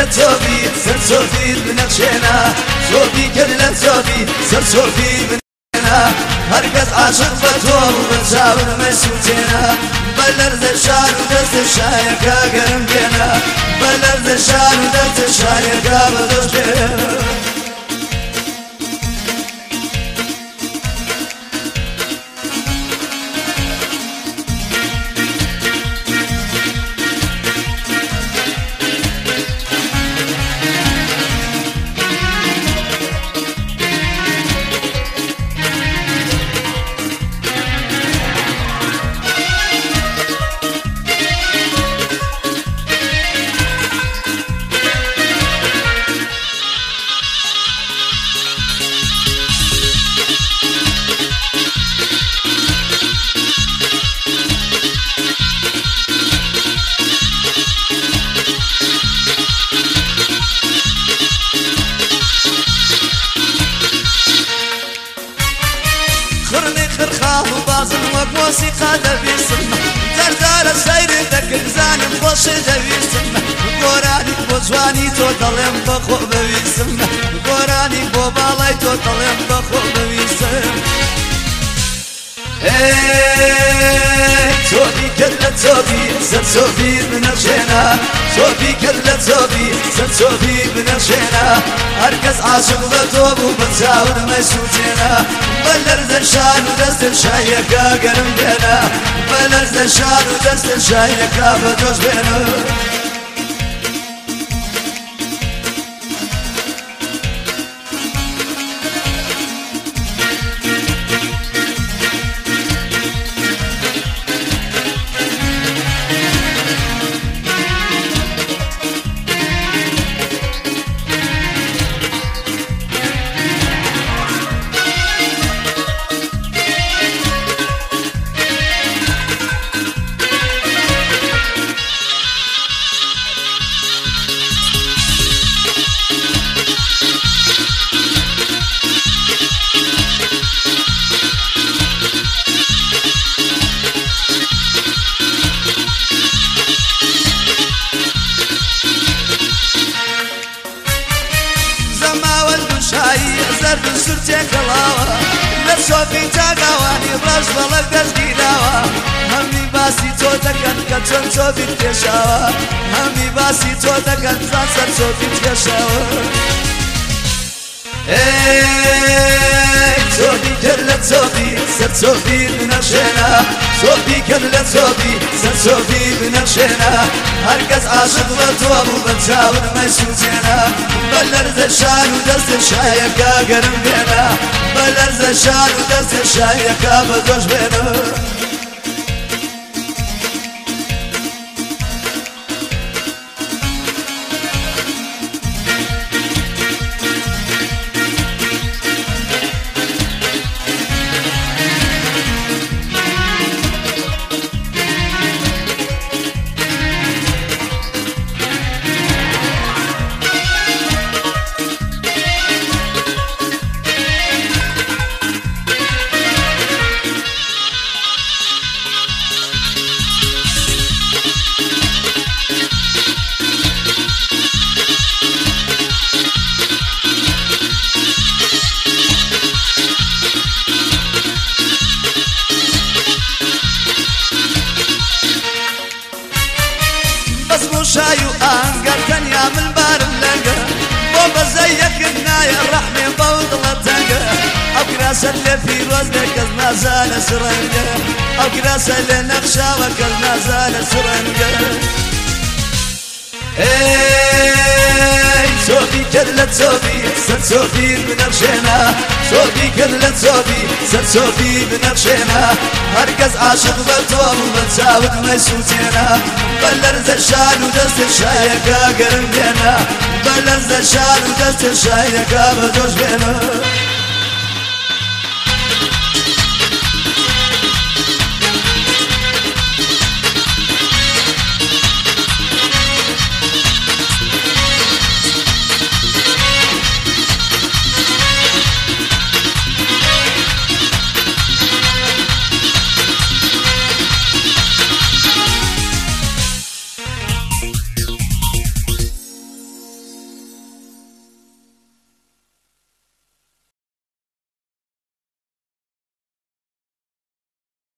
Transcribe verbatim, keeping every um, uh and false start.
صوفي سر صوفي بنقشنا صوفي كل صوفي سر صوفي بنقشنا هركز عاشق بطول وبتساور مسوتنا بلرز الشعر ودست الشاير كاقرم بينا بلرز الشعر ودست الشاير كابدوش بينا وبازم وموسيقى دبي سمة زردار السير ذاك زاني مخوش دبي سمة قراني بوزواني تو ضلم بخو ببي سمة قراني بوبالاي تو ضلم بخو ببي سمة صوفي كل صوفي سر صوفي بنقشنا صوفي كل صوفي سر صوفي بنقشنا هركز عاشق بطوب وبتساور مسوتنا بلرز الشان ودست الشاية كاقرم بينا بلرز الشان ودست الشاية كابدوش بينا زرد سرتك الله لصوفي تاقواني براش ضلك دزقي داوا همي باسي توتكن كتن صوفي تكشاوا همي باسي توتكن زانسر صوفي تكشاوا صوفي كل صوفي سر صوفي بنقشنا صوفي كل صوفي سر صوفي بنقشنا هركز عاشق بطوب وبتساور مسوتنا بلرز الشان ودست الشاية كاقرم بينا بلرز الشان ودست الشاية كابدوش بينا شايو أنقر تنيا من بار اللقا بوبا زيك النايا الرحمة بوضلة تنقا أقراس اللي في وزنك النازال سرنقا أقراس اللي نقشا وكل نازال سرنقا صوفي كل صوفي سر صوفي بنقشنا صوفي كل صوفي سر صوفي بنقشنا هركز عاشق بطوب وبتساور مسوتنا بلرز الشان ودست الشاية كاقرم بينا بلرز الشان ودست الشاية كابدوش بينا